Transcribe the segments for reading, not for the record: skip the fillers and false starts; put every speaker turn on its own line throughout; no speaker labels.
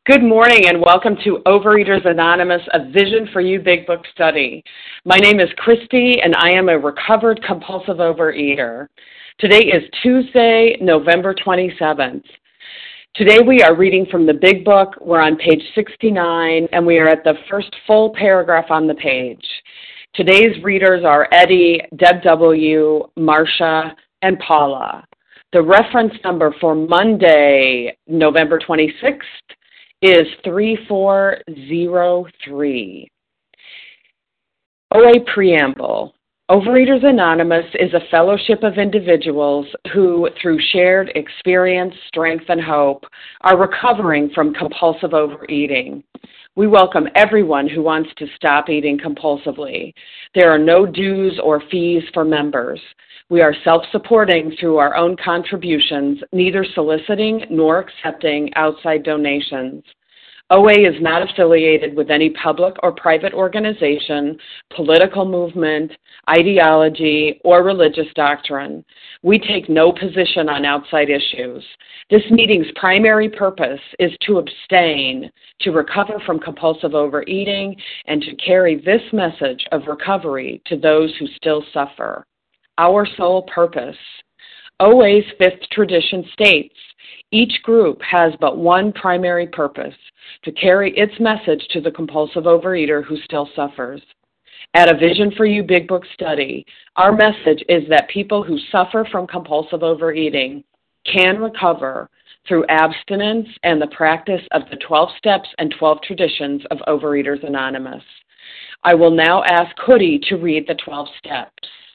Good morning and welcome to Overeaters Anonymous, a Vision for You Big Book study. My name is Christy and I am a recovered compulsive overeater. Today is Tuesday, November 27th. Today we are reading from the Big Book. We're on page 69 and we are at the first full paragraph on the page. Today's readers are Eddie, Deb W., Marcia, and Paula. The reference number for Monday, November 26th, is 3403. OA Preamble. Overeaters Anonymous is a fellowship of individuals who, through shared experience, strength, and hope, are recovering from compulsive overeating. We welcome everyone who wants to stop eating compulsively. There are no dues or fees for members. We are self-supporting through our own contributions, neither soliciting nor accepting outside donations. OA is not affiliated with any public or private organization, political movement, ideology, or religious doctrine. We take no position on outside issues. This meeting's primary purpose is to abstain, to recover from compulsive overeating, and to carry this message of recovery to those who still suffer. Our sole purpose. OA's fifth tradition states, each group has but one primary purpose, to carry its message to the compulsive overeater who still suffers. At a Vision for You Big Book study, our message is that people who suffer from compulsive overeating can recover through abstinence and the practice of the 12 steps and 12 traditions of Overeaters Anonymous. I will now ask Hoodie to read the 12 steps.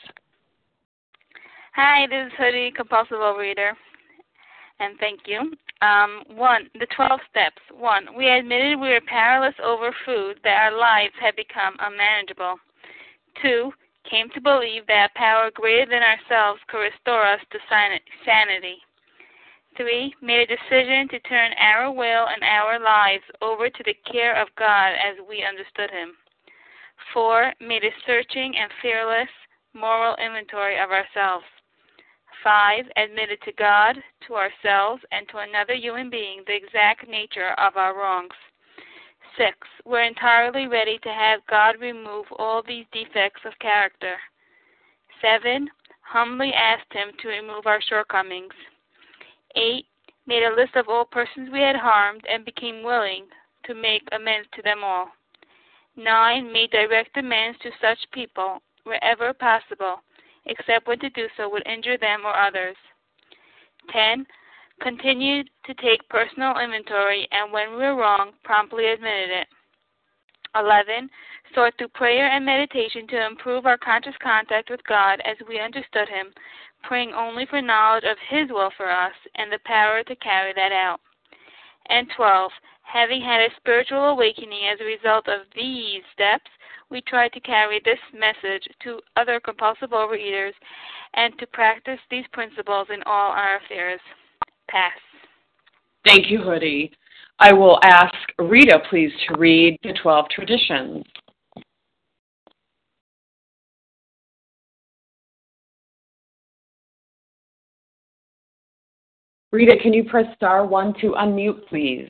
Hi, this is Hoodie, compulsive overeater, and thank you. 1, the 12 steps. 1, we admitted we were powerless over food, that our lives had become unmanageable. 2, came to believe that a power greater than ourselves could restore us to sanity. 3, made a decision to turn our will and our lives over to the care of God as we understood Him. 4, made a searching and fearless moral inventory of ourselves. 5, admitted to God, to ourselves, and to another human being the exact nature of our wrongs. 6, we're entirely ready to have God remove all these defects of character. 7, humbly asked Him to remove our shortcomings. 8, made a list of all persons we had harmed and became willing to make amends to them all. 9, made direct amends to such people wherever possible, except when to do so would injure them or others. 10, continued to take personal inventory and when we were wrong, promptly admitted it. 11, sought through prayer and meditation to improve our conscious contact with God as we understood Him, praying only for knowledge of His will for us and the power to carry that out. And 12, having had a spiritual awakening as a result of these steps, we try to carry this message to other compulsive overeaters and to practice these principles in all our affairs. Pass.
Thank you, Hoodie. I will ask Rita, please, to read the 12 traditions. Rita, can you press star 1 to unmute, please?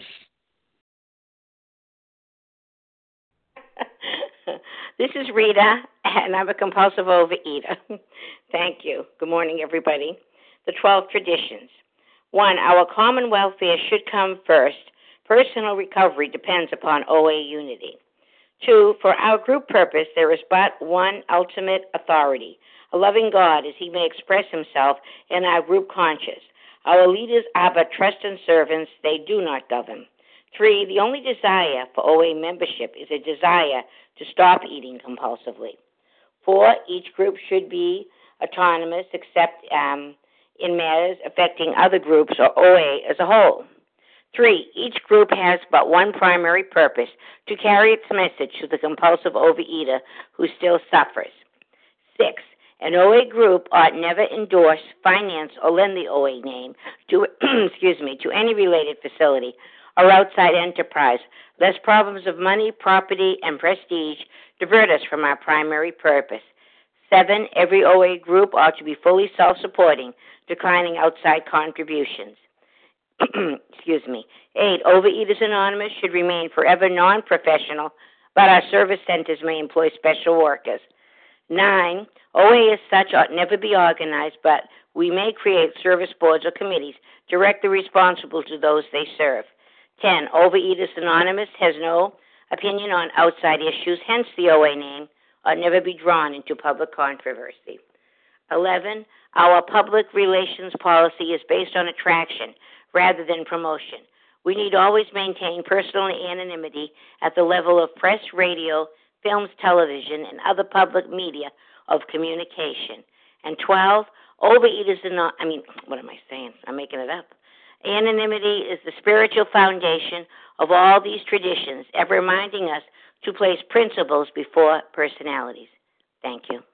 This is Rita, and I'm a compulsive overeater. Thank you. Good morning, everybody. The 12 traditions. 1, our common welfare should come first. Personal recovery depends upon OA unity. 2, for our group purpose, there is but one ultimate authority, a loving God as He may express Himself in our group conscience. Our leaders are but trusted servants, they do not govern. 3, the only desire for OA membership is a desire to stop eating compulsively. 4, each group should be autonomous except in matters affecting other groups or OA as a whole. 3, each group has but one primary purpose, to carry its message to the compulsive overeater who still suffers. 6, an OA group ought never endorse, finance, or lend the OA name to to any related facility or outside enterprise, lest problems of money, property, and prestige divert us from our primary purpose. 7, every OA group ought to be fully self-supporting, declining outside contributions. Excuse me. 8, Overeaters Anonymous should remain forever non-professional, but our service centers may employ special workers. 9, OA as such ought never be organized, but we may create service boards or committees directly responsible to those they serve. 10, Overeaters Anonymous has no opinion on outside issues, hence the OA name ought never be drawn into public controversy. 11, our public relations policy is based on attraction rather than promotion. We need always maintain personal anonymity at the level of press, radio, films, television, and other public media of communication. And 12, Overeaters Anonymous, what am I saying? I'm making it up. Anonymity is the spiritual foundation of all these traditions, ever reminding us to place principles before personalities. Thank you.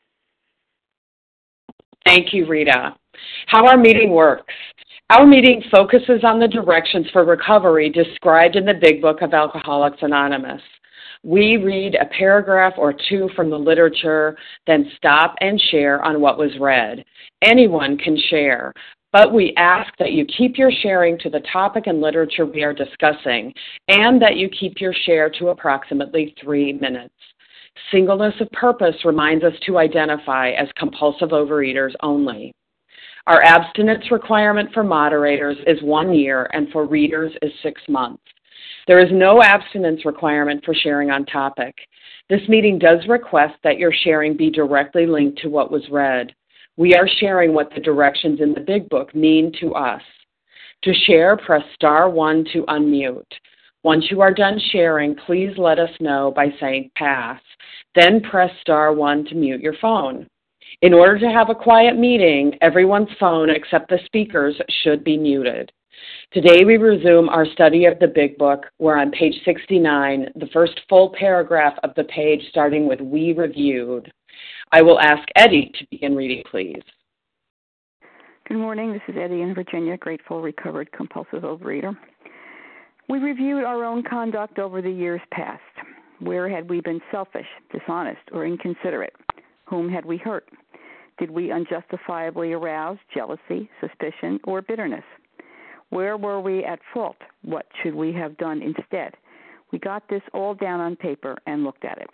Thank you, Rita. How our meeting works. Our meeting focuses on the directions for recovery described in the Big Book of Alcoholics Anonymous. We read a paragraph or two from the literature, then stop and share on what was read. Anyone can share, but we ask that you keep your sharing to the topic and literature we are discussing, and that you keep your share to approximately 3 minutes. Singleness of purpose reminds us to identify as compulsive overeaters only. Our abstinence requirement for moderators is 1 year, and for readers is 6 months. There is no abstinence requirement for sharing on topic. This meeting does request that your sharing be directly linked to what was read. We are sharing what the directions in the Big Book mean to us. To share, press star 1 to unmute. Once you are done sharing, please let us know by saying pass. Then press star 1 to mute your phone. In order to have a quiet meeting, everyone's phone except the speaker's should be muted. Today we resume our study of the Big Book. We're on page 69, the first full paragraph of the page starting with "We Reviewed." I will ask Eddie to begin reading, please.
Good morning. This is Eddie in Virginia, grateful, recovered, compulsive overeater. We reviewed our own conduct over the years past. Where had we been selfish, dishonest, or inconsiderate? Whom had we hurt? Did we unjustifiably arouse jealousy, suspicion, or bitterness? Where were we at fault? What should we have done instead? We got this all down on paper and looked at it.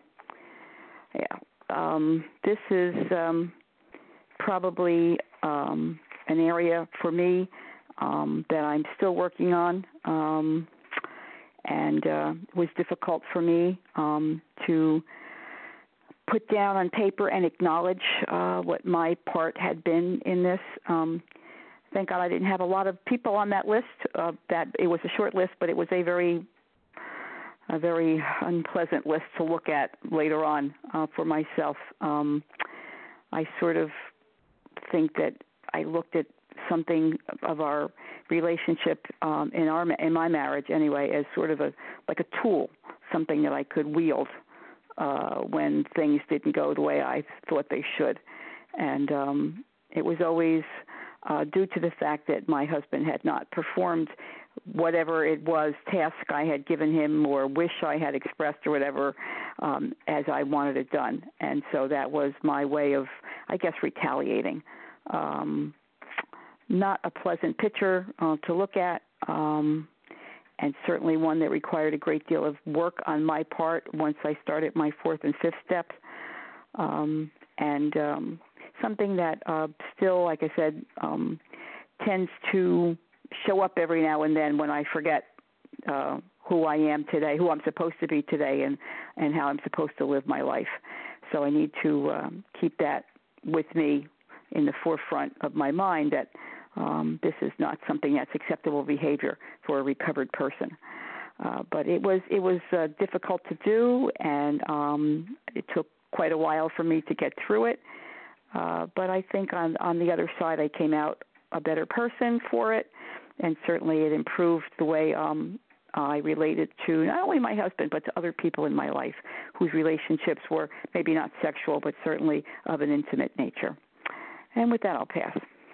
This is probably an area for me that I'm still working on, and it was difficult for me to put down on paper and acknowledge what my part had been in this. Thank God I didn't have a lot of people on that list. That it was a short list, but it was a very unpleasant list to look at later on for myself. I sort of think that I looked at something of our relationship in my marriage anyway as sort of like a tool, something that I could wield when things didn't go the way I thought they should. And it was always due to the fact that my husband had not performed whatever it was, task I had given him or wish I had expressed or whatever, as I wanted it done. And so that was my way of, I guess, retaliating. Not a pleasant picture to look at, and certainly one that required a great deal of work on my part once I started my 4th and 5th step, and something that still, like I said, tends to show up every now and then when I forget who I am today, who I'm supposed to be today, and how I'm supposed to live my life. So I need to keep that with me in the forefront of my mind, that this is not something that's acceptable behavior for a recovered person. But it was difficult to do, and it took quite a while for me to get through it. But I think on the other side, I came out a better person for it, and certainly it improved the way I related to not only my husband, but to other people in my life whose relationships were maybe not sexual, but certainly of an intimate nature. And with that, I'll pass.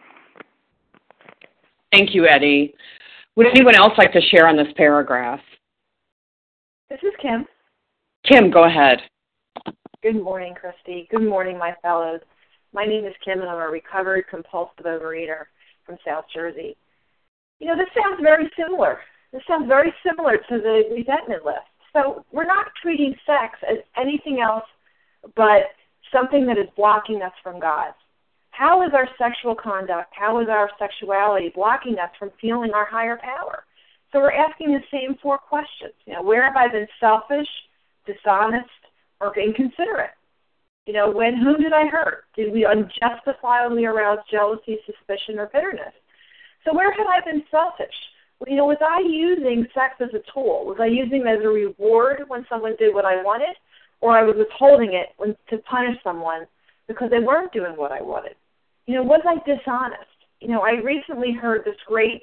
Thank you, Eddie. Would anyone else like to share on this paragraph?
This is Kim.
Kim, go ahead.
Good morning, Christy. Good morning, my fellows. My name is Kim, and I'm a recovered compulsive overeater from South Jersey. This sounds very similar. This sounds very similar to the resentment list. So we're not treating sex as anything else but something that is blocking us from God. How is our sexual conduct, how is our sexuality blocking us from feeling our higher power? So we're asking the same 4 questions. Where have I been selfish, dishonest, or inconsiderate? Whom did I hurt? Did we unjustifiably arouse jealousy, suspicion, or bitterness? So where had I been selfish? Was I using sex as a tool? Was I using it as a reward when someone did what I wanted? Or I was withholding it to punish someone because they weren't doing what I wanted? Was I dishonest? I recently heard this great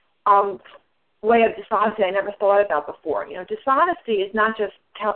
way of dishonesty I never thought about before. Dishonesty is not just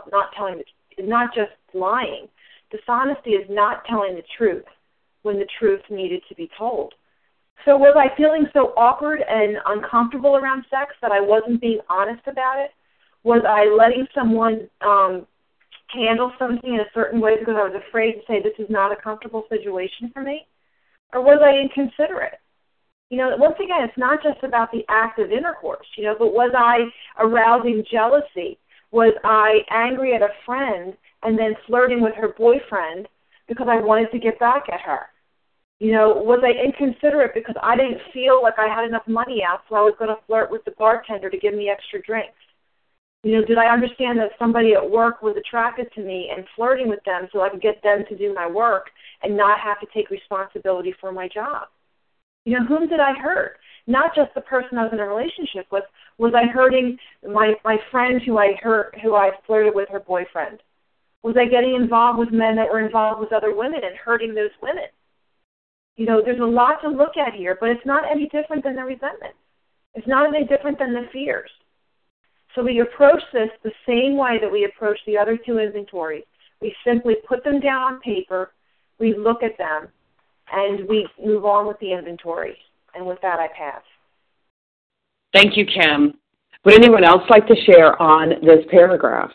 not just lying. Dishonesty is not telling the truth when the truth needed to be told. So was I feeling so awkward and uncomfortable around sex that I wasn't being honest about it? Was I letting someone handle something in a certain way because I was afraid to say this is not a comfortable situation for me? Or was I inconsiderate? Once again, it's not just about the act of intercourse, but was I arousing jealousy? Was I angry at a friend and then flirting with her boyfriend because I wanted to get back at her? Was I inconsiderate because I didn't feel like I had enough money out, so I was going to flirt with the bartender to give me extra drinks? Did I understand that somebody at work was attracted to me and flirting with them so I could get them to do my work and not have to take responsibility for my job? Whom did I hurt? Not just the person I was in a relationship with. Was I hurting my friend who I flirted with her boyfriend? Was I getting involved with men that were involved with other women and hurting those women? There's a lot to look at here, but it's not any different than the resentment. It's not any different than the fears. So we approach this the same way that we approach the other 2 inventories. We simply put them down on paper, we look at them, and we move on with the inventory. And with that, I pass.
Thank you, Kim. Would anyone else like to share on this paragraph?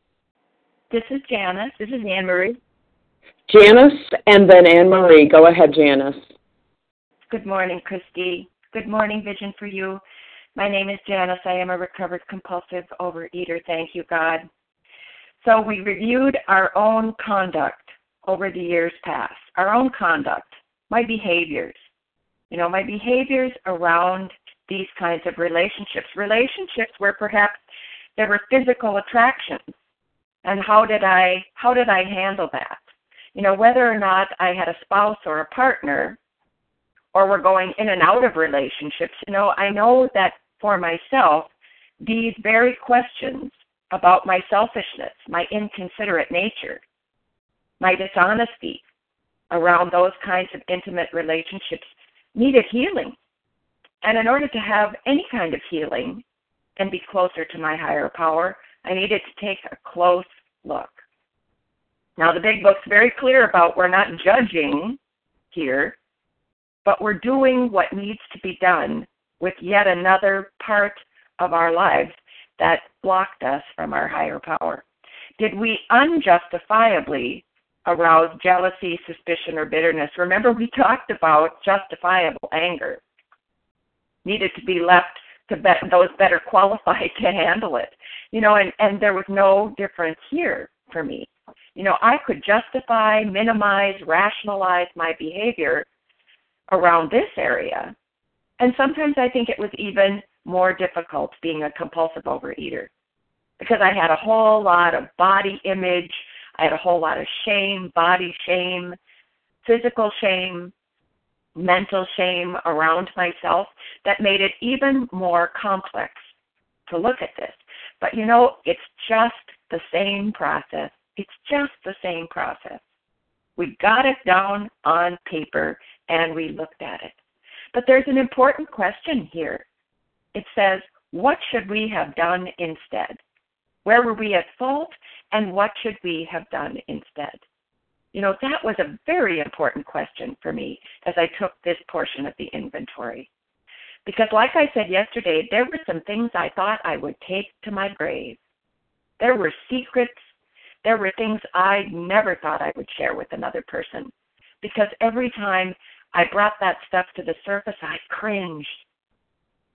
This is Janice. This is Anne Marie.
Janice and then Anne Marie. Go ahead, Janice.
Good morning, Christy. Good morning, Vision for You. My name is Janice. I am a recovered compulsive overeater. Thank you, God. So we reviewed our own conduct over the years past, our own conduct, my behaviors. My behaviors around these kinds of relationships where perhaps there were physical attractions. And how did I handle that? Whether or not I had a spouse or a partner, or were going in and out of relationships, I know that for myself, these very questions about my selfishness, my inconsiderate nature, my dishonesty around those kinds of intimate relationships needed healing. And in order to have any kind of healing and be closer to my higher power, I needed to take a close look. Now, the big book's very clear about we're not judging here, but we're doing what needs to be done with yet another part of our lives that blocked us from our higher power. Did we unjustifiably arouse jealousy, suspicion, or bitterness? Remember, we talked about justifiable anger. Needed to be left to those better qualified to handle it. And there was no difference here for me. I could justify, minimize, rationalize my behavior around this area. And sometimes I think it was even more difficult being a compulsive overeater because I had a whole lot of body image, I had a whole lot of shame, body shame, physical shame, mental shame around myself that made it even more complex to look at this. But it's just the same process. It's just the same process. We got it down on paper and we looked at it. But there's an important question here. It says, what should we have done instead? Where were we at fault and what should we have done instead? That was a very important question for me as I took this portion of the inventory. Because like I said yesterday, there were some things I thought I would take to my grave. There were secrets. There were things I never thought I would share with another person. Because every time I brought that stuff to the surface, I cringed.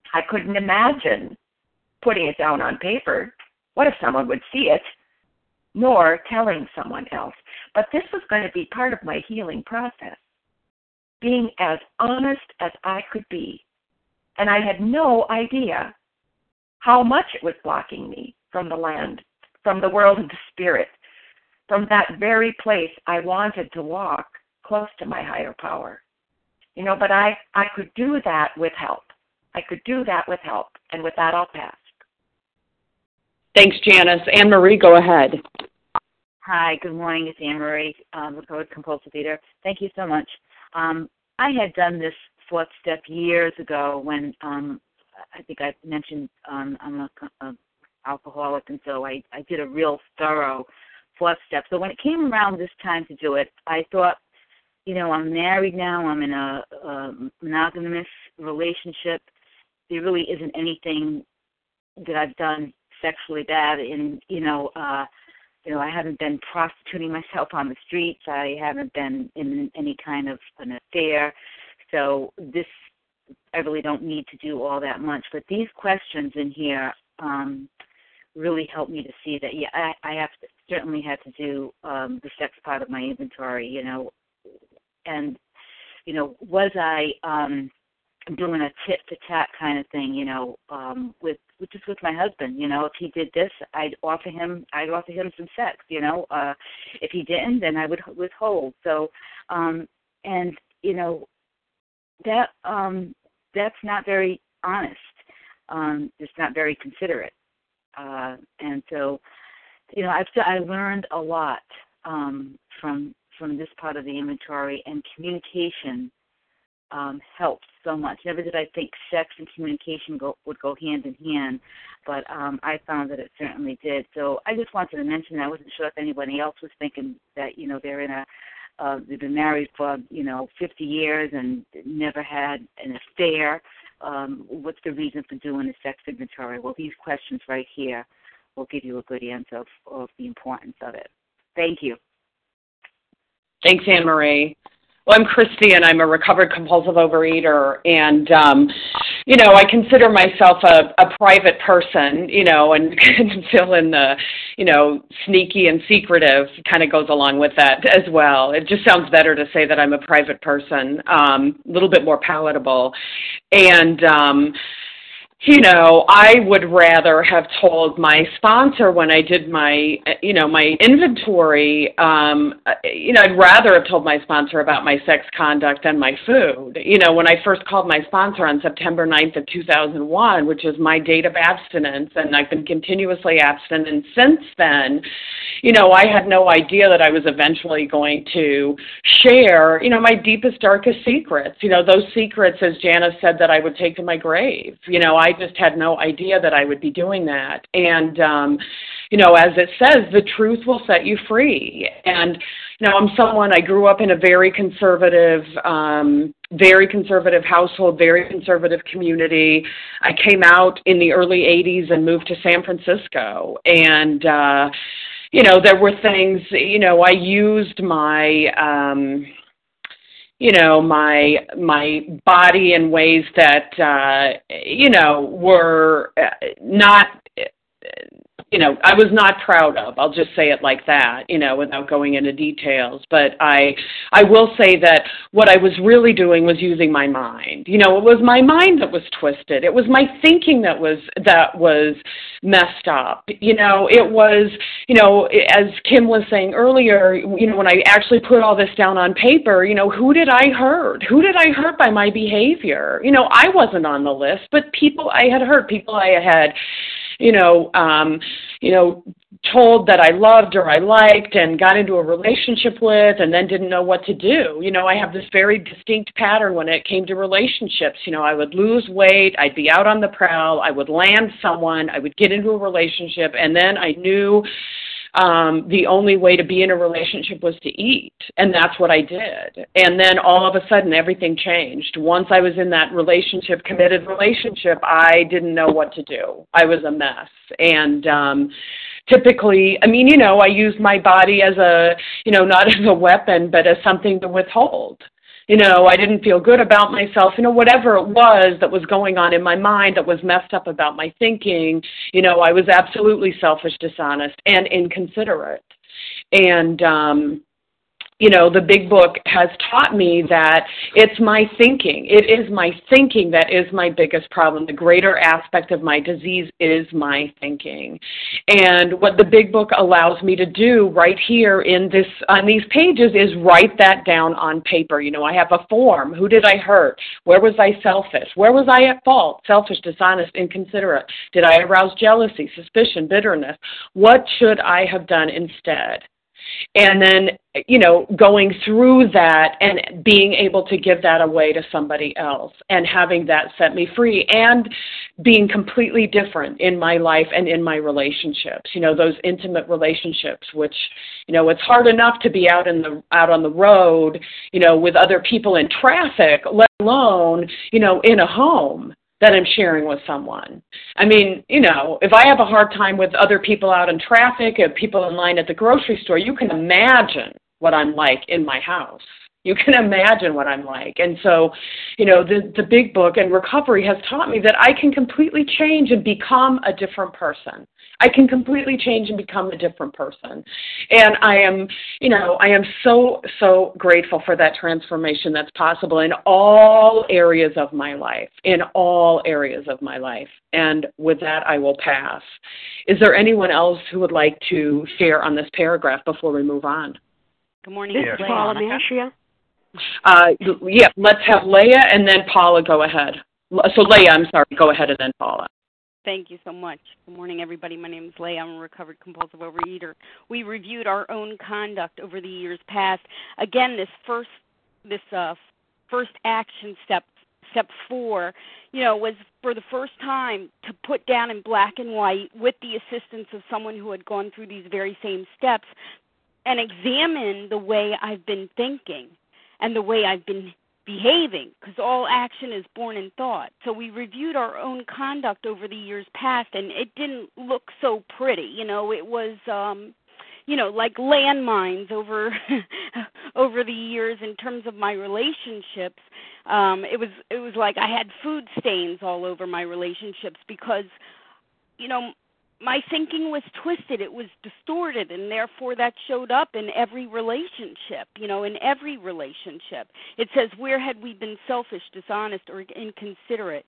I couldn't imagine putting it down on paper. What if someone would see it? Nor telling someone else. But this was going to be part of my healing process, being as honest as I could be. And I had no idea how much it was blocking me from the land, from the world of the spirit, from that very place I wanted to walk close to my higher power. But I could do that with help. I could do that with help. And with that, I'll pass.
Thanks, Janice. Anne-Marie, go ahead.
Hi, good morning. It's Anne-Marie, recovered compulsive eater. Thank you so much. I had done this fourth step years ago when I think I mentioned I'm an alcoholic, and so I did a real thorough fourth step. So when it came around this time to do it, I thought, I'm married now. I'm in a monogamous relationship. There really isn't anything that I've done sexually bad in, I haven't been prostituting myself on the streets. I haven't been in any kind of an affair. So I really don't need to do all that much. But these questions in here really helped me to see that, I certainly had to do the sex part of my inventory, and, was I doing a tit-for-tat kind of thing, with my husband. If he did this, I'd offer him some sex. If he didn't, then I would withhold. So, that's not very honest. It's not very considerate. And so, I learned a lot from this part of the inventory, and communication helps so much. Never did I think sex and communication would go hand in hand, but I found that it certainly did. So I just wanted to mention that. I wasn't sure if anybody else was thinking that, they're in they've been married for, 50 years and never had an affair. What's the reason for doing a sex inventory? Well, these questions right here will give you a good answer of the importance of it. Thank you.
Thanks, Anne-Marie. Well, I'm Christy, and I'm a recovered compulsive overeater, and, I consider myself a private person, and fill in the, sneaky and secretive kind of goes along with that as well. It just sounds better to say that I'm a private person, a little bit more palatable. And, I would rather have told my sponsor when I did my inventory, I'd rather have told my sponsor about my sex conduct than my food. When I first called my sponsor on September 9th of 2001, which is my date of abstinence, and I've been continuously abstinent since then, I had no idea that I was eventually going to share, my deepest, darkest secrets, those secrets, as Janice said, that I would take to my grave. I just had no idea that I would be doing that. And, as it says, the truth will set you free. And, I grew up in a very conservative household, very conservative community. I came out in the early 80s and moved to San Francisco. And, there were things, I used my, my body in ways that, were not, I was not proud of. I'll just say it like that, without going into details. But I will say that what I was really doing was using my mind. It was my mind that was twisted. It was my thinking that was messed up. It was, as Kim was saying earlier, when I actually put all this down on paper, who did I hurt? Who did I hurt by my behavior? I wasn't on the list, but people I had hurt, people I had, told that I loved or I liked and got into a relationship with and then didn't know what to do. I have this very distinct pattern when it came to relationships. I would lose weight, I'd be out on the prowl, I would land someone, I would get into a relationship, and then I knew the only way to be in a relationship was to eat, and that's what I did. And then all of a sudden, everything changed. Once I was in that relationship, committed relationship, I didn't know what to do. I was a mess. And typically, I used my body as a, not as a weapon, but as something to withhold. I didn't feel good about myself, whatever it was that was going on in my mind that was messed up about my thinking, I was absolutely selfish, dishonest, and inconsiderate. And, the big book has taught me that it's my thinking. It is my thinking that is my biggest problem. The greater aspect of my disease is my thinking. And what the big book allows me to do right here on these pages is write that down on paper. I have a form. Who did I hurt? Where was I selfish? Where was I at fault? Selfish, dishonest, inconsiderate. Did I arouse jealousy, suspicion, bitterness? What should I have done instead? And then, going through that and being able to give that away to somebody else and having that set me free and being completely different in my life and in my relationships, those intimate relationships, which, it's hard enough to be out on the road, with other people in traffic, let alone, in a home that I'm sharing with someone. I mean, if I have a hard time with other people out in traffic, people in line at the grocery store, you can imagine what I'm like in my house. You can imagine what I'm like. And so, the big book and recovery has taught me that I can completely change and become a different person. I can completely change and become a different person. And I am so, so grateful for that transformation that's possible in all areas of my life, And with that, I will pass. Is there anyone else who would like to share on this paragraph before we move on?
Good morning.
This is Paula Mashia.
Let's have Leah and then Paula go ahead. So Leah, I'm sorry, go ahead and then Paula.
Thank you so much. Good morning, everybody. My name is Leah. I'm a recovered compulsive overeater. We reviewed our own conduct over the years past. Again, this first action step 4, was for the first time to put down in black and white with the assistance of someone who had gone through these very same steps and examine the way I've been thinking and the way I've been behaving, because all action is born in thought. So we reviewed our own conduct over the years past, and it didn't look so pretty. It was, like landmines over over the years in terms of my relationships. It was like I had food stains all over my relationships because, my thinking was twisted, it was distorted, and therefore that showed up in every relationship, in every relationship. It says, where had we been selfish, dishonest, or inconsiderate?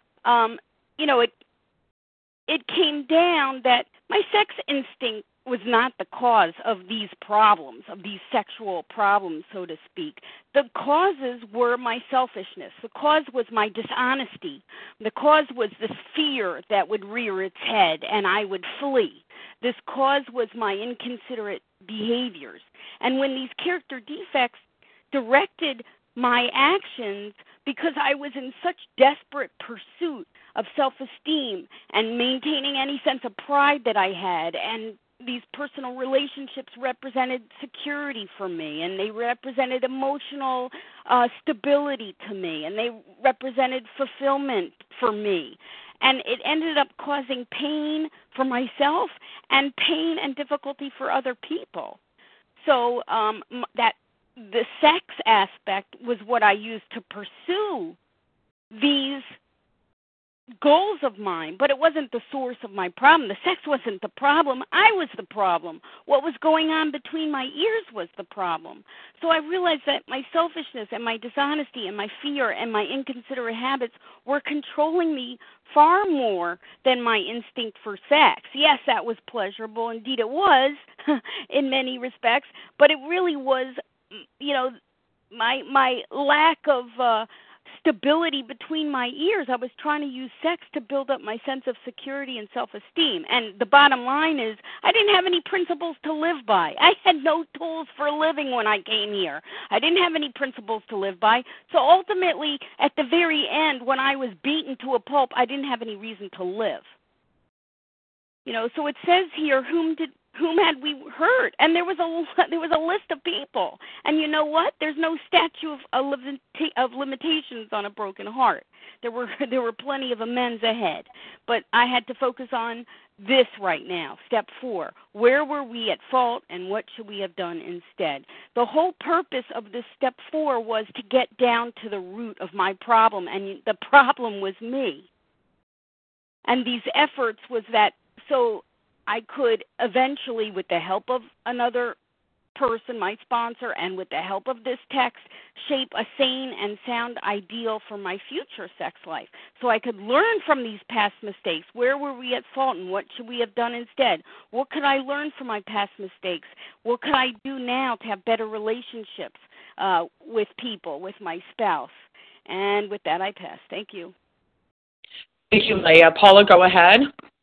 It came down that my sex instinct was not the cause of these problems, of these sexual problems, so to speak. The causes were my selfishness. The cause was my dishonesty. The cause was this fear that would rear its head and I would flee. This cause was my inconsiderate behaviors. And when these character defects directed my actions, because I was in such desperate pursuit of self-esteem and maintaining any sense of pride that I had, and these personal relationships represented security for me, and they represented emotional stability to me, and they represented fulfillment for me. And it ended up causing pain for myself and pain and difficulty for other people. So that the sex aspect was what I used to pursue these goals of mine, but it wasn't the source of my problem. The sex wasn't the problem. I was the problem. What was going on between my ears was the problem. So I realized that my selfishness and my dishonesty and my fear and my inconsiderate habits were controlling me far more than my instinct for sex. Yes, that was pleasurable. Indeed, it was in many respects, but it really was, my lack of stability between my ears. I was trying to use sex to build up my sense of security and self-esteem. And the bottom line is I didn't have any principles to live by. I had no tools for a living when I came here. I didn't have any principles to live by. So ultimately, at the very end, when I was beaten to a pulp, I didn't have any reason to live. So it says here, whom whom had we hurt? And there was a list of people. And you know what? There's no statute of limitations on a broken heart. There were plenty of amends ahead. But I had to focus on this right now, step 4. Where were we at fault, and what should we have done instead? The whole purpose of this step 4 was to get down to the root of my problem, and the problem was me. And these efforts was that so I could eventually, with the help of another person, my sponsor, and with the help of this text, shape a sane and sound ideal for my future sex life. So I could learn from these past mistakes. Where were we at fault, and what should we have done instead? What could I learn from my past mistakes? What could I do now to have better relationships with people, with my spouse? And with that, I pass. Thank you.
Thank you, Leah. Paula, go ahead.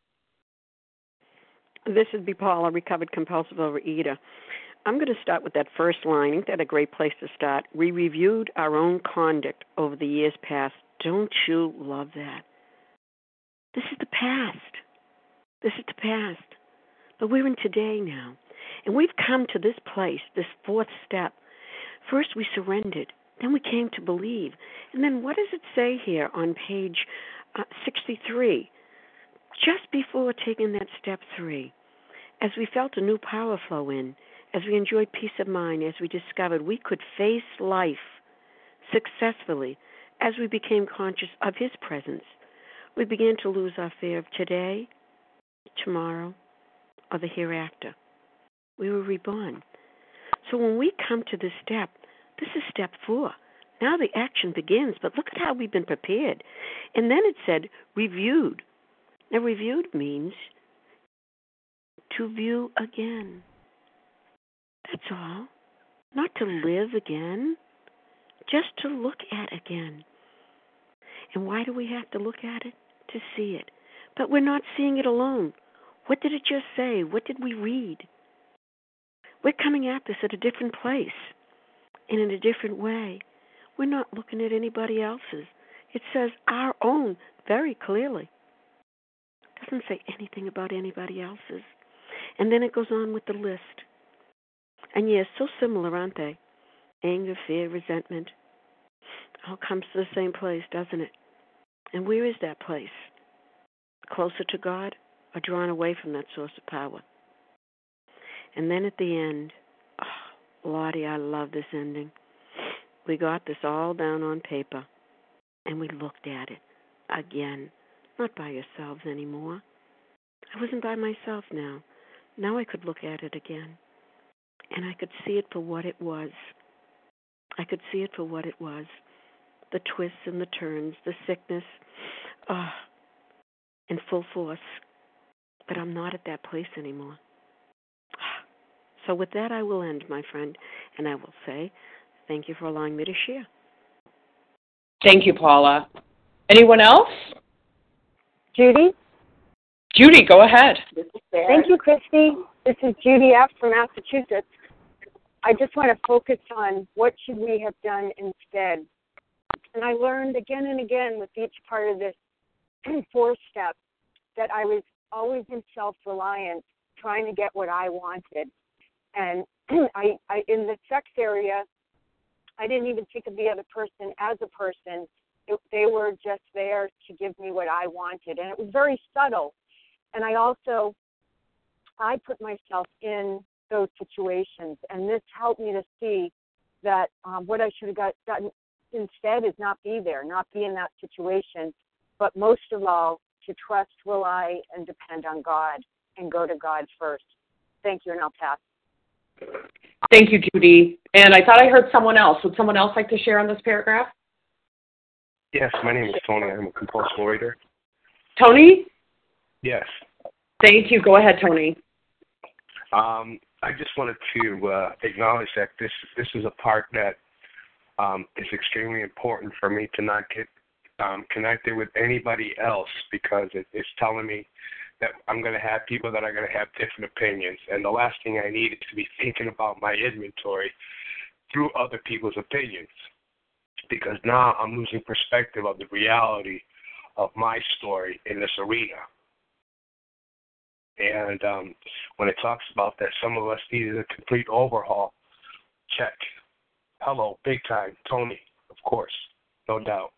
This is Paula, recovered compulsive overeater. I'm going to start with that first line. Isn't that a great place to start? We reviewed our own conduct over the years past. Don't you love that? This is the past. This is the past. But we're in today now. And we've come to this place, this 4th step. First we surrendered. Then we came to believe. And then what does it say here on page 63? Just before taking that step 3, as we felt a new power flow in, as we enjoyed peace of mind, as we discovered we could face life successfully, as we became conscious of His presence, we began to lose our fear of today, tomorrow, or the hereafter. We were reborn. So when we come to this step, this is step 4. Now the action begins, but look at how we've been prepared. And then it said, reviewed. Now reviewed means to view again. That's all. Not to live again, just to look at again. And why do we have to look at it? To see it. But we're not seeing it alone. What did it just say? What did we read? We're coming at this at a different place and in a different way. We're not looking at anybody else's. It says our own very clearly. It doesn't say anything about anybody else's. And then it goes on with the list. And yes, so similar, aren't they? Anger, fear, resentment. All comes to the same place, doesn't it? And where is that place? Closer to God or drawn away from that source of power? And then at the end, oh, Lottie, I love this ending. We got this all down on paper, and we looked at it again, not by ourselves anymore. I wasn't by myself now. Now I could look at it again, and I could see it for what it was. I could see it for what it was. The twists and the turns, the sickness, in full force. But I'm not at that place anymore. So with that, I will end, my friend, and I will say thank you for allowing me to share.
Thank you, Paula. Anyone else?
Judy?
Judy, go ahead.
Thank you, Christy. This is Judy F. from Massachusetts. I just want to focus on what should we have done instead. And I learned again and again with each part of this 4 step that I was always in self-reliance, trying to get what I wanted. And I in the sex area, I didn't even think of the other person as a person. They were just there to give me what I wanted. And it was very subtle. And I put myself in those situations. And this helped me to see that what I should have done instead is not be there, not be in that situation. But most of all, to trust, rely, and depend on God and go to God first. Thank you, and I'll pass.
Thank you, Judy. And I thought I heard someone else. Would someone else like to share on this paragraph?
Yes, my name is Tony. I'm a compulsive overeater.
Tony?
Yes.
Thank you. Go ahead, Tony.
I just wanted to acknowledge that this is a part that is extremely important for me to not get connected with anybody else, because it's telling me that I'm going to have people that are going to have different opinions. And the last thing I need is to be thinking about my inventory through other people's opinions, because now I'm losing perspective of the reality of my story in this arena. And when it talks about that some of us needed a complete overhaul, check. Hello, big time, Tony, of course, no doubt.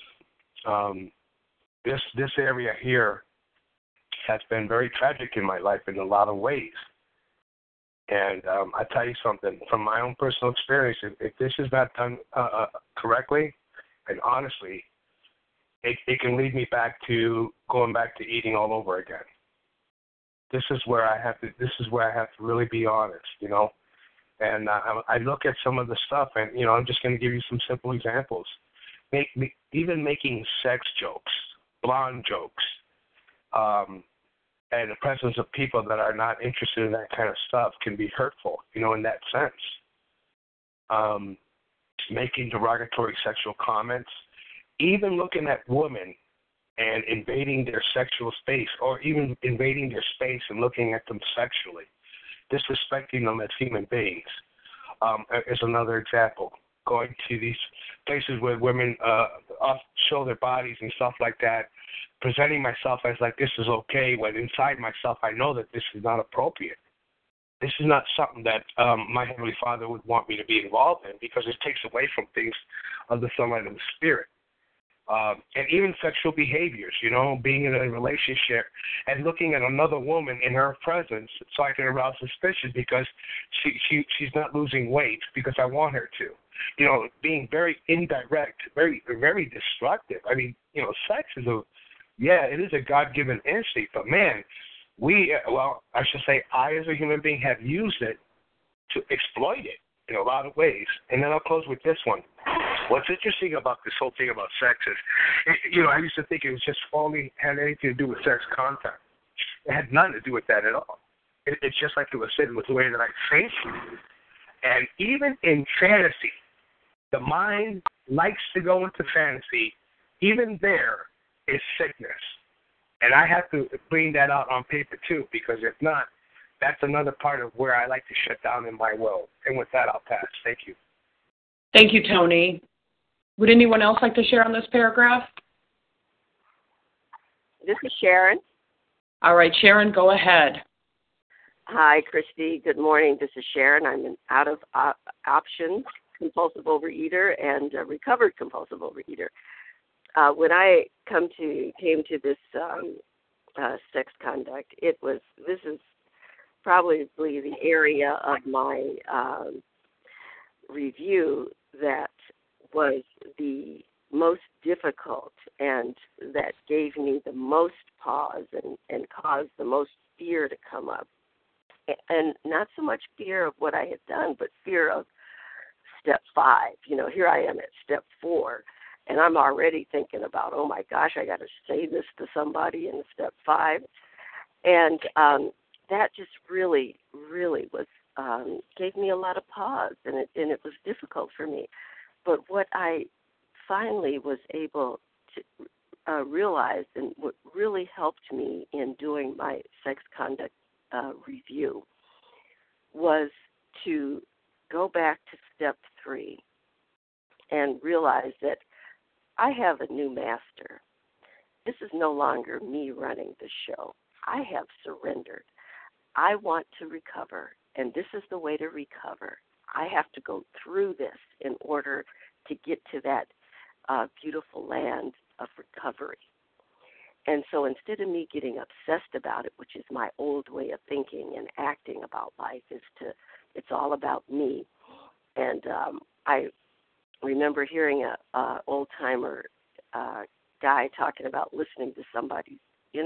This area here has been very tragic in my life in a lot of ways. And I tell you something, from my own personal experience, if this is not done correctly and honestly, it can lead me back to going back to eating all over again. This is where I have to really be honest, you know. And I look at some of the stuff, and you know, I'm just going to give you some simple examples. Even making sex jokes, blonde jokes, and the presence of people that are not interested in that kind of stuff can be hurtful, you know, in that sense. Making derogatory sexual comments, even looking at women and invading their sexual space, or even invading their space and looking at them sexually, disrespecting them as human beings, is another example. Going to these places where women show their bodies and stuff like that, presenting myself as like this is okay, when inside myself I know that this is not appropriate. This is not something that my Heavenly Father would want me to be involved in, because it takes away from things of the sunlight of the Spirit. And even sexual behaviors, you know, being in a relationship and looking at another woman in her presence so I can arouse suspicion because she's not losing weight because I want her to. You know, being very indirect, very, very destructive. I mean, you know, sex is it is a God-given instinct, but man, I should say I as a human being have used it to exploit it in a lot of ways. And then I'll close with this one. What's interesting about this whole thing about sex is, you know, I used to think it was just only had anything to do with sex contact. It had nothing to do with that at all. It's just like it was said, with the way that I think. And even in fantasy, the mind likes to go into fantasy. Even there is sickness. And I have to bring that out on paper, too, because if not, that's another part of where I like to shut down in my world. And with that, I'll pass. Thank you.
Thank you, Tony. Would anyone else like to share on this paragraph?
This is Sharon.
All right, Sharon, go ahead.
Hi, Christy. Good morning. This is Sharon. I'm an out-of-options compulsive overeater and a recovered compulsive overeater. When I came to this sex conduct, this is probably the area of my review that was the most difficult and that gave me the most pause and caused the most fear to come up. And not so much fear of what I had done, but fear of step 5. You know, here I am at step 4, and I'm already thinking about, oh my gosh, I got to say this to somebody in step 5. And that just really, really was gave me a lot of pause, and it was difficult for me. But what I finally was able to realize, and what really helped me in doing my sex conduct review, was to go back to step 3 and realize that I have a new master. This is no longer me running the show. I have surrendered. I want to recover, and this is the way to recover. I have to go through this in order to get to that beautiful land of recovery. And so instead of me getting obsessed about it, which is my old way of thinking and acting about life, it's all about me. And I remember hearing a old-timer guy talking about listening to somebody's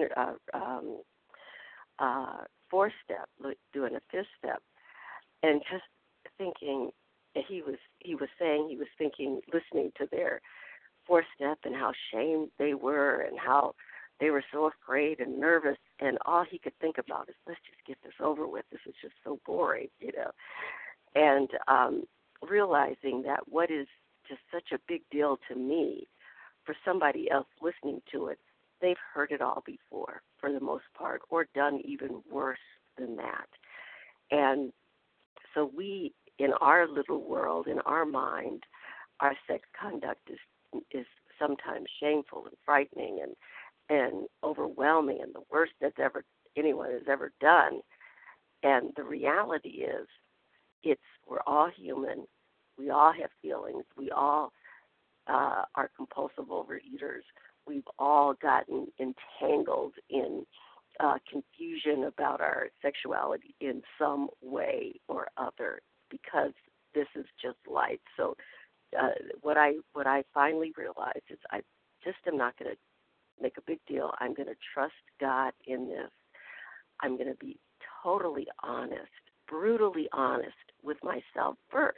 fourth step, doing a fifth step, and just thinking, he was saying he was thinking, listening to their fourth step and how shamed they were and how they were so afraid and nervous, and all he could think about is, let's just get this over with. This is just so boring, you know. And realizing that what is just such a big deal to me, for somebody else listening to it, they've heard it all before, for the most part, or done even worse than that. And so we, in our little world, in our mind, our sex conduct is sometimes shameful and frightening and overwhelming and the worst that's ever anyone has ever done. And the reality is, we're all human. We all have feelings. We all are compulsive overeaters. We've all gotten entangled in confusion about our sexuality in some way or other, because this is just life. So what I finally realized is I just am not going to make a big deal. I'm going to trust God in this. I'm going to be totally honest, brutally honest with myself first.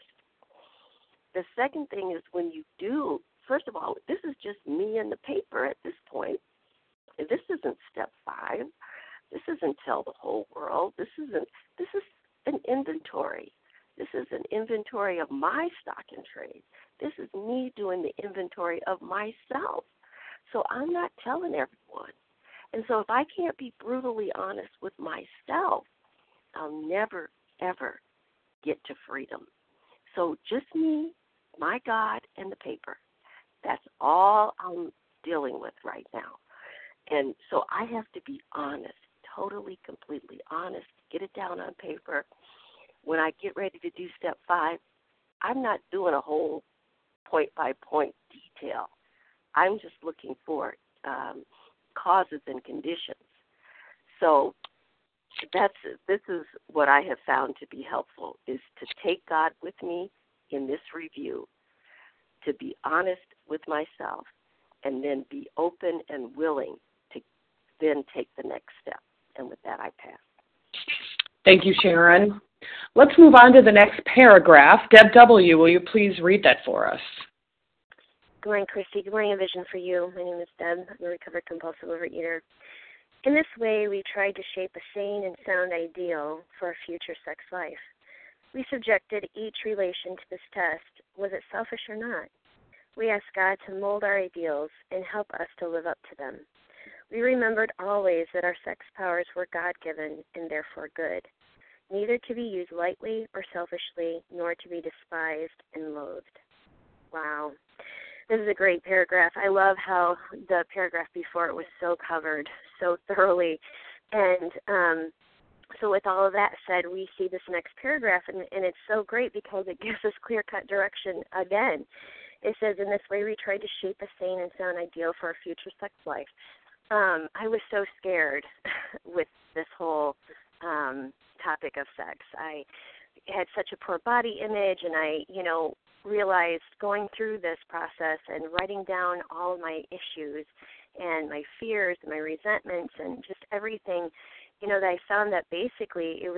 The second thing is, when you do, first of all, this is just me and the paper at this point. This isn't step 5. This isn't tell the whole world. This is an inventory. This is an inventory of my stock and trade. This is me doing the inventory of myself. So I'm not telling everyone. And so if I can't be brutally honest with myself, I'll never, ever get to freedom. So just me, my God, and the paper. That's all I'm dealing with right now. And so I have to be honest, totally, completely honest, get it down on paper. When I get ready to do step 5, I'm not doing a whole point-by-point detail. I'm just looking for causes and conditions. So this is what I have found to be helpful, is to take God with me in this review, to be honest with myself, and then be open and willing to then take the next step. And with that, I pass.
Thank you, Sharon. Let's move on to the next paragraph. Deb W., will you please read that for us?
Good morning, Christy. Good morning, A Vision for You. My name is Deb. I'm a recovered compulsive overeater. In this way, we tried to shape a sane and sound ideal for our future sex life. We subjected each relation to this test. Was it selfish or not? We asked God to mold our ideals and help us to live up to them. We remembered always that our sex powers were God-given and therefore good, neither to be used lightly or selfishly, nor to be despised and loathed. Wow. This is a great paragraph. I love how the paragraph before it was so covered so thoroughly. And so with all of that said, we see this next paragraph, and it's so great because it gives us clear-cut direction again. It says, in this way, we tried to shape a sane and sound ideal for our future sex life. I was so scared with this whole topic of sex. I had such a poor body image, and I, realized going through this process and writing down all of my issues and my fears and my resentments and just everything, that I found that basically it was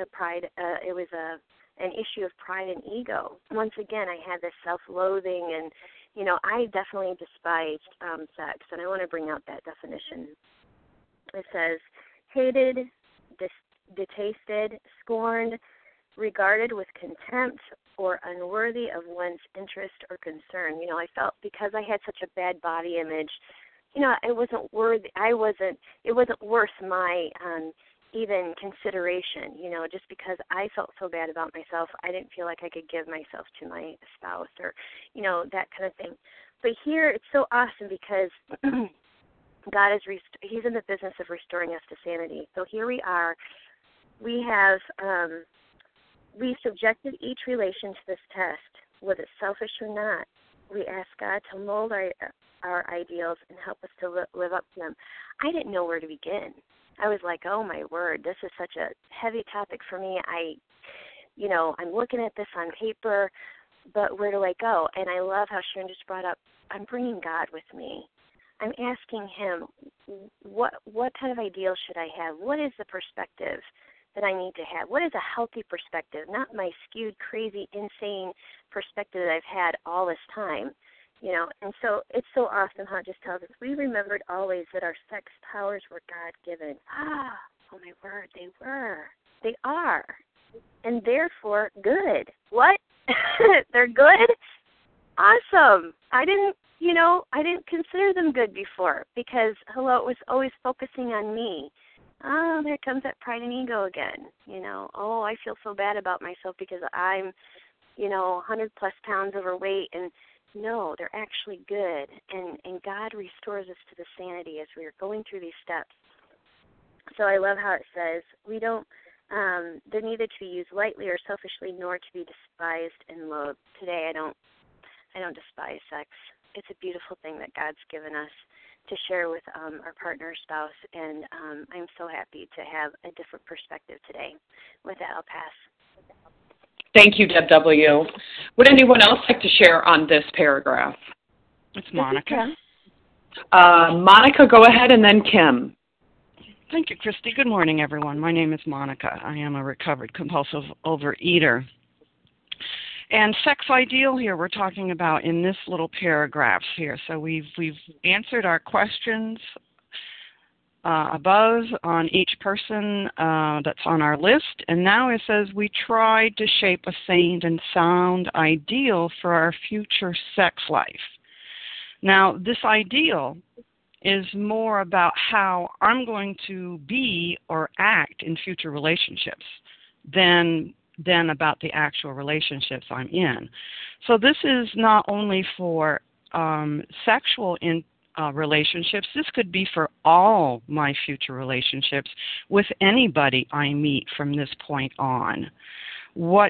an issue of pride and ego. Once again, I had this self-loathing, and I definitely despised sex, and I want to bring out that definition. It says, hated, detested, scorned, regarded with contempt, or unworthy of one's interest or concern. I felt because I had such a bad body image, it wasn't worthy. It wasn't worth my even consideration. Just because I felt so bad about myself, I didn't feel like I could give myself to my spouse or, that kind of thing. But here it's so awesome because God is He's in the business of restoring us to sanity. So here we are. We have we subjected each relation to this test. Was it selfish or not? We asked God to mold our ideals and help us to live up to them. I didn't know where to begin. I was like, oh my word, this is such a heavy topic for me. I'm looking at this on paper, but where do I go? And I love how Sharon just brought up, I'm bringing God with me. I'm asking Him, what kind of ideal should I have? What is the perspective that I need to have? What is a healthy perspective, not my skewed, crazy, insane perspective that I've had all this time, And so it's so awesome how it just tells us, we remembered always that our sex powers were God-given. Oh my word, they were. They are. And therefore good. What? They're good? Awesome. I didn't consider them good before because, it was always focusing on me. Oh, there comes that pride and ego again. Oh, I feel so bad about myself because I'm, 100 plus pounds overweight. And no, they're actually good. And God restores us to the sanity as we are going through these steps. So I love how it says, we don't, they're neither to be used lightly or selfishly, nor to be despised and loathed. Today I don't despise sex. It's a beautiful thing that God's given us to share with our partner or spouse, and I'm so happy to have a different perspective today. With that, I'll pass.
Thank you, Deb W. Would anyone else like to share on this paragraph?
It's Monica.
Monica, go ahead, and then Kim.
Thank you, Christy. Good morning, everyone. My name is Monica. I am a recovered compulsive overeater. And sex ideal here we're talking about in this little paragraph here. So we've answered our questions above on each person that's on our list. And now it says we tried to shape a sane and sound ideal for our future sex life. Now, this ideal is more about how I'm going to be or act in future relationships than about the actual relationships I'm in. So this is not only for sexual relationships. This could be for all my future relationships with anybody I meet from this point on. What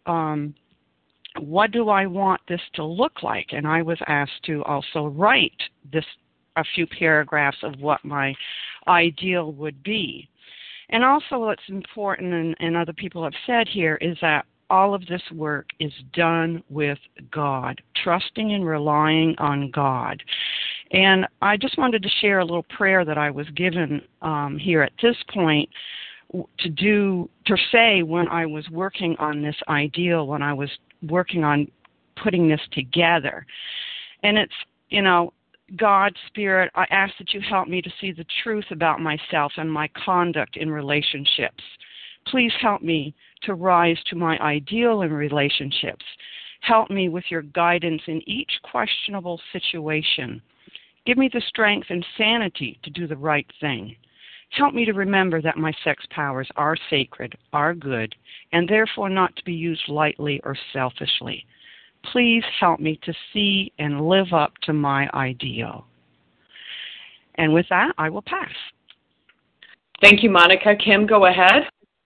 do I want this to look like? And I was asked to also write a few paragraphs of what my ideal would be. And also what's important, and other people have said here, is that all of this work is done with God, trusting and relying on God. And I just wanted to share a little prayer that I was given here at this point to say when I was working on this ideal, when I was working on putting this together. And it's, God, Spirit, I ask that you help me to see the truth about myself and my conduct in relationships. Please help me to rise to my ideal in relationships. Help me with your guidance in each questionable situation. Give me the strength and sanity to do the right thing. Help me to remember that my sex powers are sacred, are good, and therefore not to be used lightly or selfishly. Please help me to see and live up to my ideal. And with that, I will pass.
Thank you, Monica. Kim, go ahead.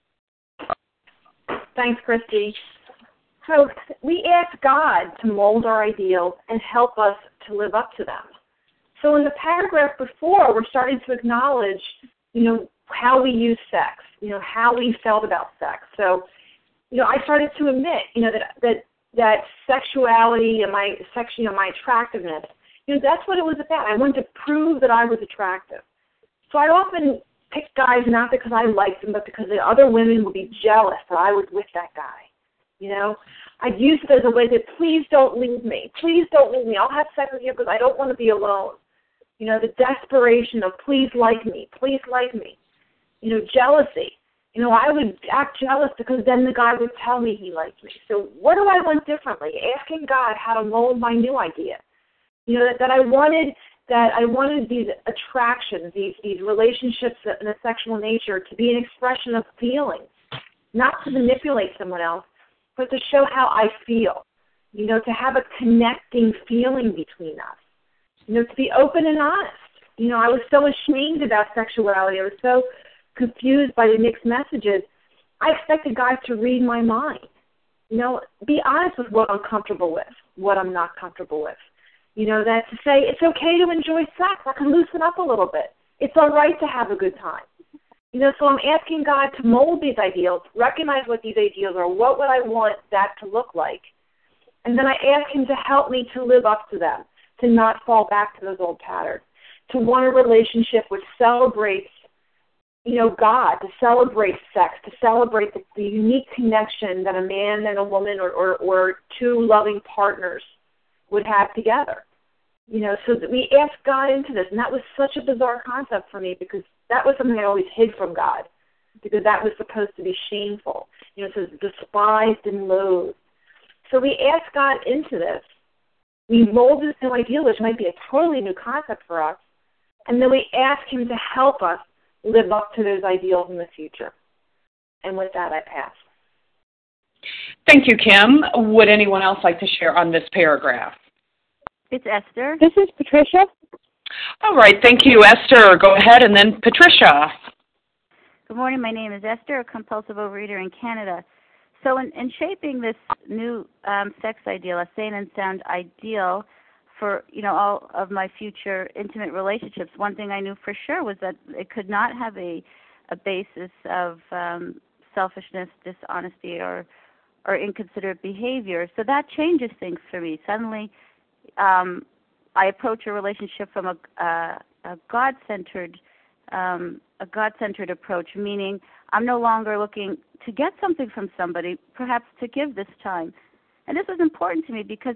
Thanks, Christy. So we ask God to mold our ideals and help us to live up to them. So in the paragraph before, we're starting to acknowledge, how we use sex, how we felt about sex. So, I started to admit, that sexuality and my attractiveness, that's what it was about. I wanted to prove that I was attractive. So I often picked guys not because I liked them, but because the other women would be jealous that I was with that guy. I'd use it as a way that, please don't leave me. Please don't leave me. I'll have sex with you because I don't want to be alone. The desperation of please like me. Please like me. Jealousy. I would act jealous because then the guy would tell me he liked me. So what do I want differently? Asking God how to mold my new idea. That I wanted these attractions, these relationships in a sexual nature to be an expression of feelings, not to manipulate someone else, but to show how I feel. To have a connecting feeling between us. To be open and honest. I was so ashamed about sexuality. I was so confused by the mixed messages. I expected guys to read my mind. Be honest with what I'm comfortable with, what I'm not comfortable with. That to say it's okay to enjoy sex. I can loosen up a little bit. It's all right to have a good time. So I'm asking God to mold these ideals, recognize what these ideals are, what would I want that to look like, and then I ask Him to help me to live up to them, to not fall back to those old patterns, to want a relationship which celebrates God, to celebrate sex, to celebrate the unique connection that a man and a woman or two loving partners would have together. So that we ask God into this. And that was such a bizarre concept for me because that was something I always hid from God because that was supposed to be shameful. It says despised and loathed. So we ask God into this. We mold this new ideal, which might be a totally new concept for us. And then we ask Him to help us live up to those ideals in the future. And with that, I pass.
Thank you, Kim. Would anyone else like to share on this paragraph?
It's Esther.
This is Patricia.
All right. Thank you, Esther. Go ahead, and then Patricia.
Good morning. My name is Esther, a compulsive overeater in Canada. So in shaping this new sex ideal, a sane and sound ideal for, all of my future intimate relationships, one thing I knew for sure was that it could not have a basis of selfishness, dishonesty, or inconsiderate behavior. So that changes things for me. Suddenly, I approach a relationship from a God-centered approach, meaning I'm no longer looking to get something from somebody, perhaps to give this time. And this was important to me because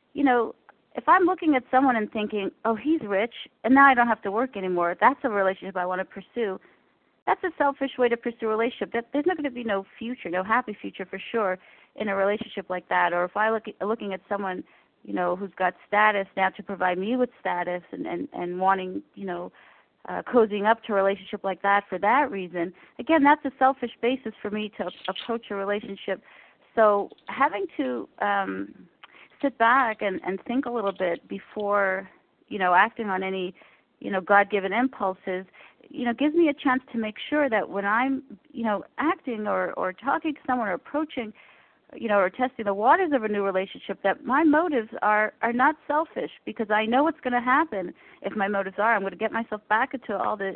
if I'm looking at someone and thinking, oh, he's rich, and now I don't have to work anymore, that's a relationship I want to pursue. That's a selfish way to pursue a relationship. There's not going to be no future, no happy future for sure in a relationship like that. Or if I looking at someone, who's got status now to provide me with status and wanting, cozying up to a relationship like that for that reason, again, that's a selfish basis for me to approach a relationship. So having to sit back and think a little bit before, acting on any, God-given impulses, gives me a chance to make sure that when I'm, acting or talking to someone or approaching, or testing the waters of a new relationship, that my motives are not selfish, because I know what's going to happen if my motives are. I'm going to get myself back into all the,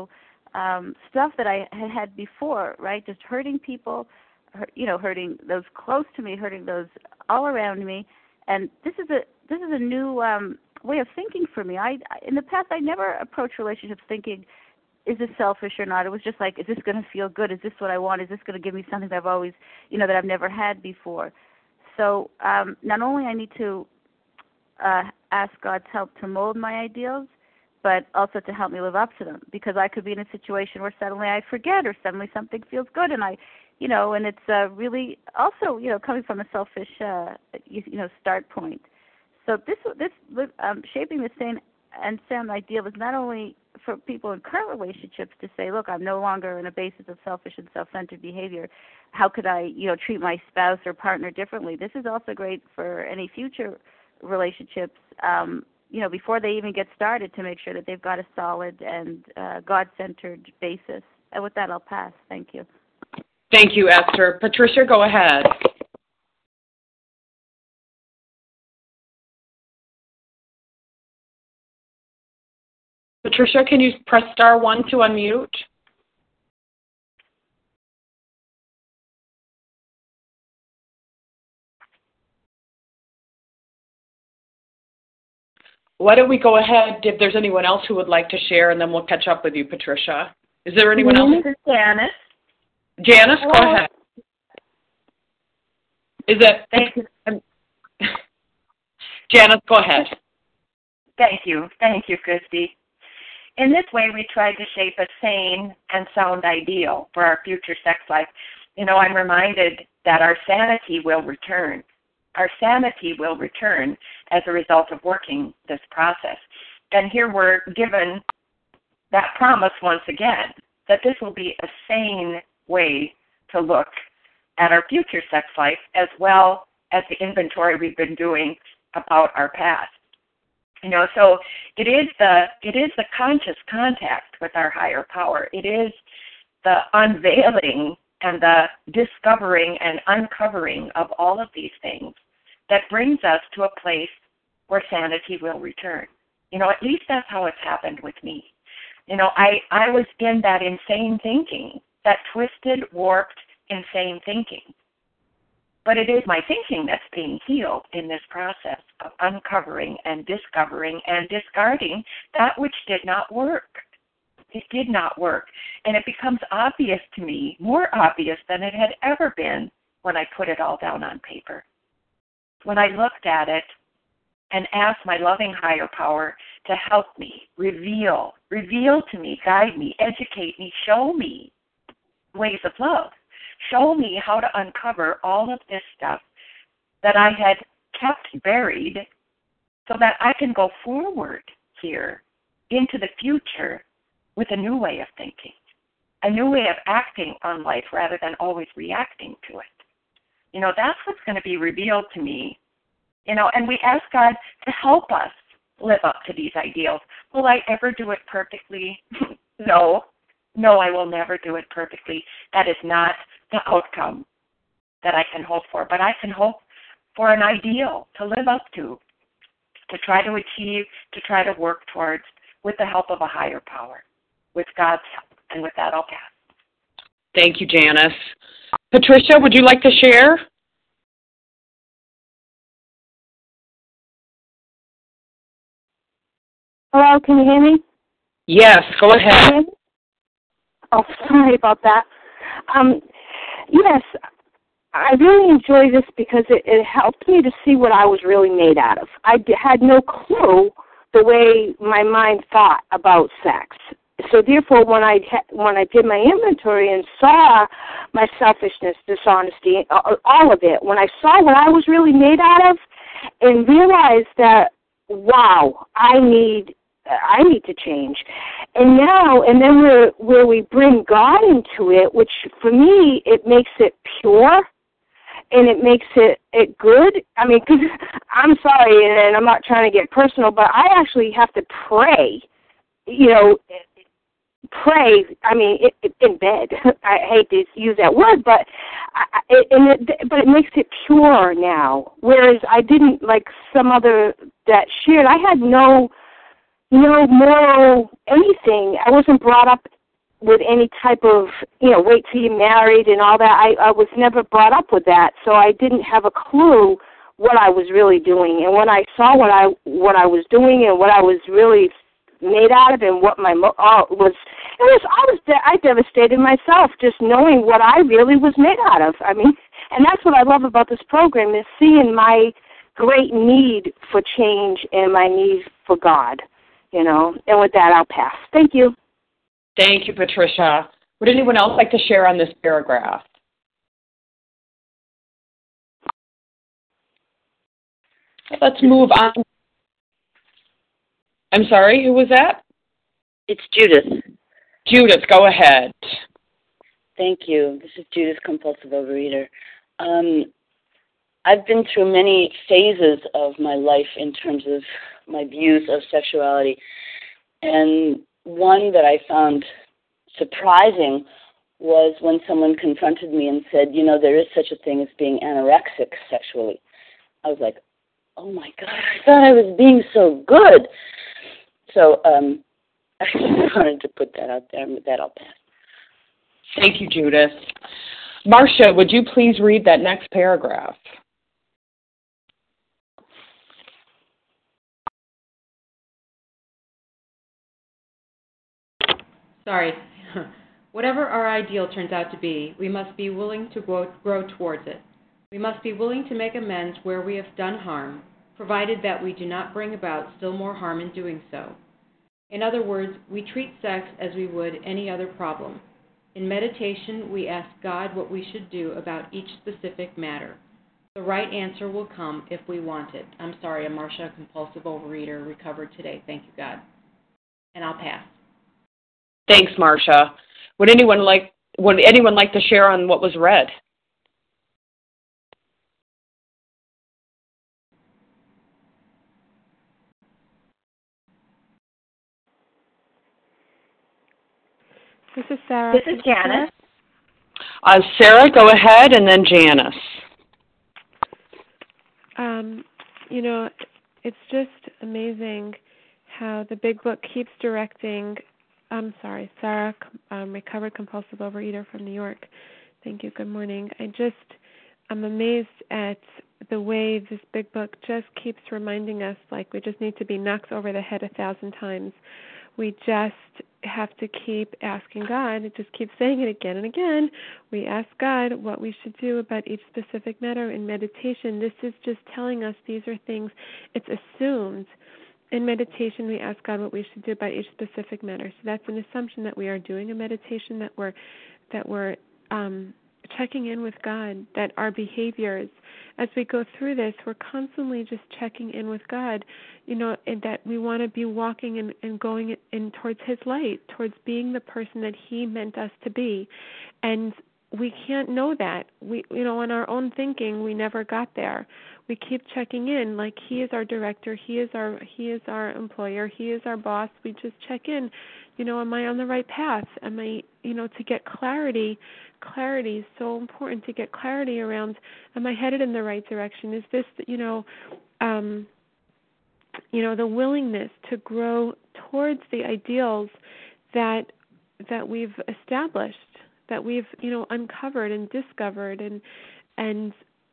stuff that I had before, right? Just hurting people, hurting those close to me, hurting those all around me. And this is a new way of thinking for me. In the past, I never approached relationships thinking, is this selfish or not? It was just like, is this going to feel good? Is this what I want? Is this going to give me something that I've always, that I've never had before? So not only I need to ask God's help to mold my ideals, but also to help me live up to them, because I could be in a situation where suddenly I forget, or suddenly something feels good, and and it's really also, coming from a selfish, start point. So this shaping the sane and sound ideal is not only for people in current relationships to say, look, I'm no longer in a basis of selfish and self-centered behavior. How could I, treat my spouse or partner differently? This is also great for any future relationships, before they even get started, to make sure that they've got a solid and God-centered basis. And with that, I'll pass. Thank you.
Thank you, Esther. Patricia, go ahead. Patricia, can you press *1 to unmute? Why don't we go ahead, if there's anyone else who would like to share, and then we'll catch up with you, Patricia. Is there anyone else?
This is Janice.
Janice, go ahead. Is it?
Thank you.
Janice, go ahead.
Thank you, Christy. In this way, we try to shape a sane and sound ideal for our future sex life. I'm reminded that our sanity will return. Our sanity will return as a result of working this process. And here we're given that promise once again, that this will be a sane way to look at our future sex life, as well as the inventory we've been doing about our past. So it is the conscious contact with our higher power. It is the unveiling and the discovering and uncovering of all of these things that brings us to a place where sanity will return. At least that's how it's happened with me. I was in that insane thinking, that twisted, warped, insane thinking. But it is my thinking that's being healed in this process of uncovering and discovering and discarding that which did not work. It did not work. And it becomes obvious to me, more obvious than it had ever been, when I put it all down on paper. When I looked at it and asked my loving higher power to help me, reveal to me, guide me, educate me, show me ways of love. Show me how to uncover all of this stuff that I had kept buried, so that I can go forward here into the future with a new way of thinking, a new way of acting on life rather than always reacting to it. That's what's going to be revealed to me. And we ask God to help us live up to these ideals. Will I ever do it perfectly? No. No, I will never do it perfectly. That is not the outcome that I can hope for. But I can hope for an ideal to live up to try to achieve, to try to work towards with the help of a higher power, with God's help. And with that, I'll pass.
Thank you, Janice. Patricia, would you like to share?
Hello, can you hear me?
Yes, go ahead.
Oh, sorry about that. Yes, I really enjoy this because it helped me to see what I was really made out of. I had no clue the way my mind thought about sex. So therefore, when I did my inventory and saw my selfishness, dishonesty, all of it, when I saw what I was really made out of, and realized that, wow, I need to change. And then where we bring God into it, which for me, it makes it pure and it makes it good. I mean, because I'm sorry, and I'm not trying to get personal, but I actually have to pray, in bed. I hate to use that word, but it makes it pure now. Whereas I didn't, like some other that shared, I had no moral anything. I wasn't brought up with any type of, wait till you're married and all that. I was never brought up with that, so I didn't have a clue what I was really doing. And when I saw what I was doing and what I was really made out of and what my I devastated myself just knowing what I really was made out of. I mean, and that's what I love about this program, is seeing my great need for change and my need for God, And with that, I'll pass. Thank you.
Thank you, Patricia. Would anyone else like to share on this paragraph? Let's move on. I'm sorry, who was that?
It's Judith.
Judith, go ahead.
Thank you. This is Judith, compulsive overeater. I've been through many phases of my life in terms of my views of sexuality. And one that I found surprising was when someone confronted me and said, there is such a thing as being anorexic sexually. I was like, oh my God, I thought I was being so good. So I just wanted to put that out there, and with that I'll pass.
Thank you, Judith. Marcia, would you please read that next paragraph?
Sorry. Whatever our ideal turns out to be, we must be willing to grow towards it. We must be willing to make amends where we have done harm, provided that we do not bring about still more harm in doing so. In other words, we treat sex as we would any other problem. In meditation, we ask God what we should do about each specific matter. The right answer will come if we want it. I'm sorry, I'm Marcia, compulsive overeater, recovered today. Thank you, God. And I'll pass.
Thanks, Marcia. Would anyone like to share on what was read?
This is Sarah.
This is Janice.
Sarah, go ahead, and then Janice.
It's just amazing how the Big Book keeps directing. I'm sorry, Sarah, recovered compulsive overeater from New York. Thank you. Good morning. I'm amazed at the way this Big Book just keeps reminding us, like we just need to be knocked over the head 1,000 times. We just have to keep asking God. It just keeps saying it again and again. We ask God what we should do about each specific matter in meditation. This is just telling us these are things, it's assumed. In meditation, we ask God what we should do about each specific matter. So that's an assumption that we are doing a meditation, that we're checking in with God, that our behaviors, as we go through this, we're constantly just checking in with God, and that we want to be walking and going in towards His light, towards being the person that He meant us to be. And we can't know that. We, in our own thinking, we never got there. We keep checking in, like he is our director, he is our employer, he is our boss. We just check in. Am I on the right path? Am I, to get clarity. Clarity is so important, to get clarity around, am I headed in the right direction? Is this, the willingness to grow towards the ideals that we've established, that we've uncovered and discovered, and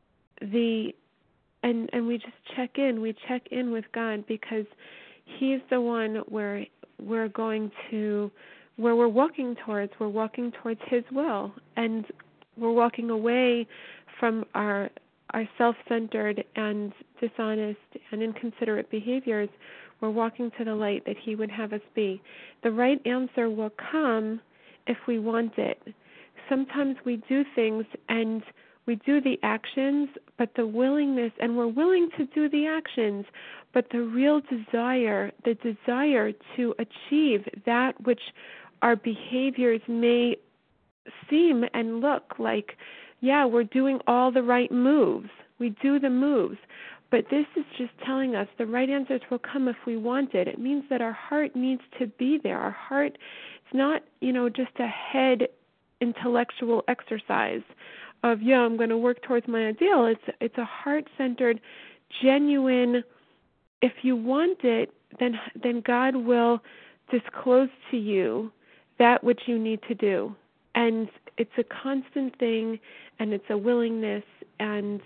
we just check in. We check in with God, because He's the one where we're walking towards. We're walking towards His will, and we're walking away from our self-centered and dishonest and inconsiderate behaviors. We're walking to the light that He would have us be. The right answer will come if we want it. Sometimes we do things and we do the actions, but the willingness, and we're willing to do the actions, but the real desire, to achieve that which our behaviors may seem and look like, yeah, we're doing all the right moves. We do the moves. But this is just telling us the right answers will come if we want it. It means that our heart needs to be there. Our heart, it's not, just a head intellectual exercise of, I'm going to work towards my ideal. It's a heart-centered, genuine, if you want it, then God will disclose to you that which you need to do. And it's a constant thing, and it's a willingness, and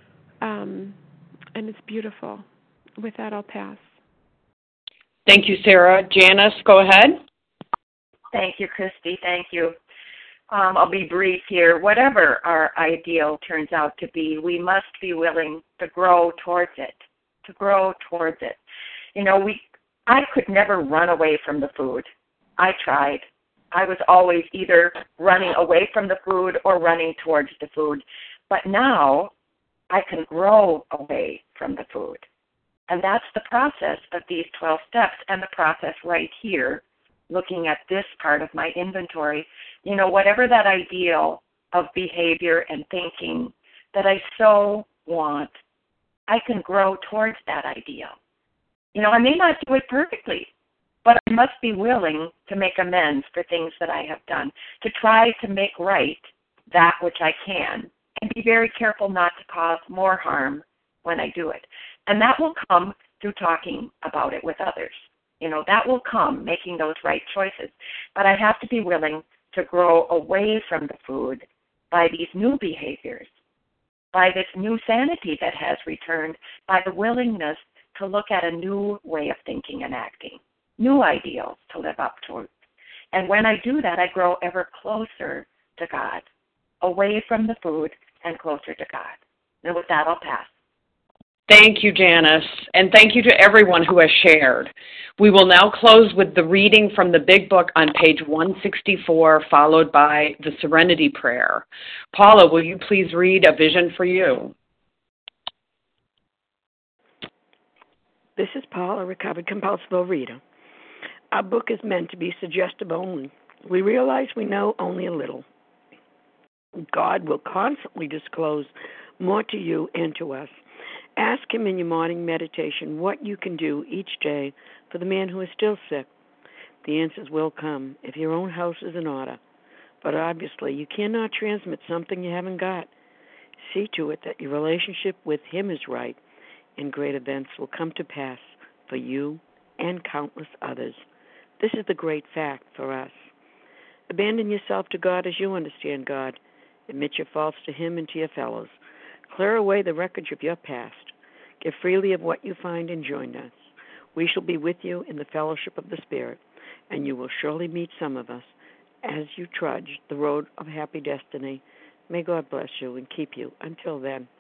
it's beautiful. With that, I'll pass.
Thank you, Sarah. Janice, go ahead.
Thank you, Christy. Thank you. I'll be brief here. Whatever our ideal turns out to be, we must be willing to grow towards it. I could never run away from the food. I tried. I was always either running away from the food or running towards the food. But now I can grow away from the food. And that's the process of these 12 steps, and the process right here, looking at this part of my inventory. Whatever that ideal of behavior and thinking that I so want, I can grow towards that ideal. I may not do it perfectly, but I must be willing to make amends for things that I have done, to try to make right that which I can, and be very careful not to cause more harm when I do it. And that will come through talking about it with others. That will come, making those right choices. But I have to be willing to grow away from the food by these new behaviors, by this new sanity that has returned, by the willingness to look at a new way of thinking and acting, new ideals to live up to. And when I do that, I grow ever closer to God, away from the food and closer to God. And with that, I'll pass.
Thank you, Janice, and thank you to everyone who has shared. We will now close with the reading from the Big Book on page 164, followed by the Serenity Prayer. Paula, will you please read A Vision for You?
This is Paula, recovered compulsive overeater. Our book is meant to be suggestive only. We realize we know only a little. God will constantly disclose more to you and to us. Ask Him in your morning meditation what you can do each day for the man who is still sick. The answers will come if your own house is in order. But obviously, you cannot transmit something you haven't got. See to it that your relationship with Him is right, and great events will come to pass for you and countless others. This is the great fact for us. Abandon yourself to God as you understand God. Admit your faults to Him and to your fellows. Clear away the wreckage of your past. Give freely of what you find and join us. We shall be with you in the fellowship of the Spirit, and you will surely meet some of us as you trudge the road of happy destiny. May God bless you and keep you. Until then.